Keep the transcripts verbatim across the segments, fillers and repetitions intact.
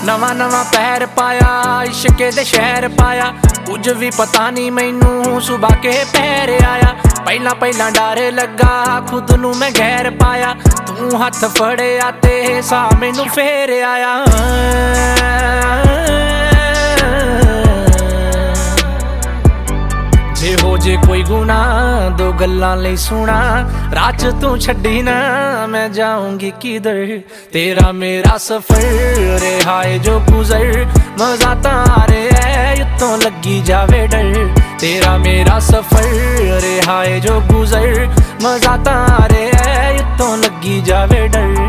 नवा नवा पैर पाया इश्के दे शहर पाया, कुछ भी पता नहीं मैनू सुबह के पैर आया। पहला पहला डर लगा खुद नू मैं गैर पाया, तू हथ फड़िया ते सा मैनू फेर आया। जे हो जे कोई गुना दो गल्लां लई सुना, राज तू छड्डी ना मैं जाऊंगी किधर। तेरा मेरा सफर रिहाए जो गुजर, मजा तारे है युत्तों लगी जावे डर। तेरा मेरा सफर रिहाए जो गुजर, मजा तारे है युत्तों लगी जावे डर।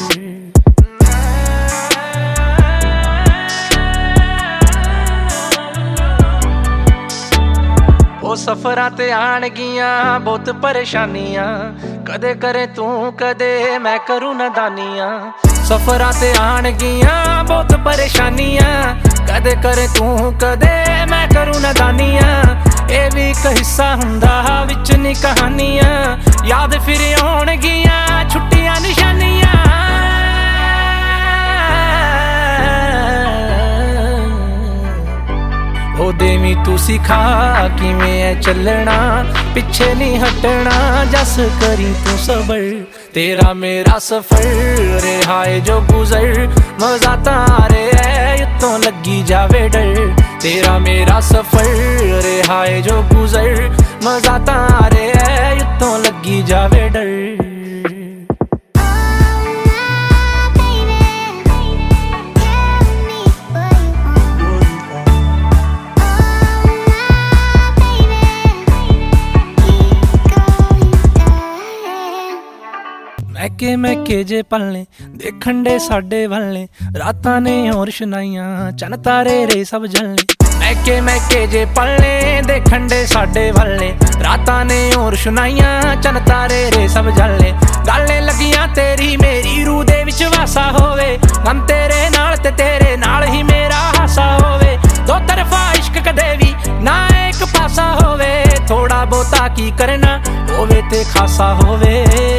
ओ सफरां ते आणगियां बहुत परेशानियां, कदे करे तू कदे मैं करूं नादानियां। सफरां ते आणगियां बहुत परेशानियां, कदे करे तू कदे मैं करूं नादानियां। ए भी एक हिस्सा हुंदा विच नी कहानियां, याद फिर आउणगियां छुट्टियां निशानियां। ओ देवी तू सिखा किवें है चलना, पिछे नहीं हटना जस करी तू सबर। तेरा मेरा सफर रिहाए जो गुजर, मजा तारे है युत्तों लगी जावे डर। तेरा मेरा सफर रिहाए जो गुजर, मजा तारे है युत्तों लगी जावे डर। मैके मैके जे पलने देखण दे साडे वल्ले, रातां ने होर शनाइयां चन तारे रे सब जलने। मैके मैके जे पलने देखण दे साडे वल्ले, रातां ने होर शनाइयां चन तारे रे सब जलने। गल्ले लगियां तेरी मेरी रूह दे विच वासा होवे, गम तेरे नाल ते तेरे नाल ही मेरा हासा होवे। दो तरफा इश्क कदे भी ना एक पासा होवे, थोड़ा बहुता की करना होवे ते खासा होवे।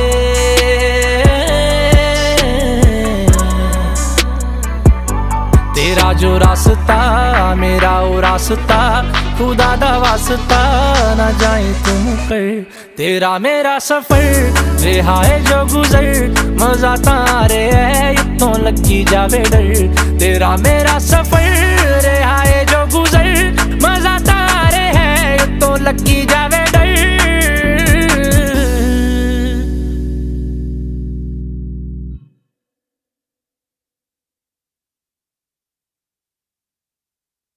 तेरा जो रास्ता मेरा ओ रास्ता, खुदा दा वास्ता ना जाए तुम कर। तेरा मेरा सफर रिहाए जो गुजर, मजा तारे है युत्तों लगी जावे डर। तेरा मेरा सफर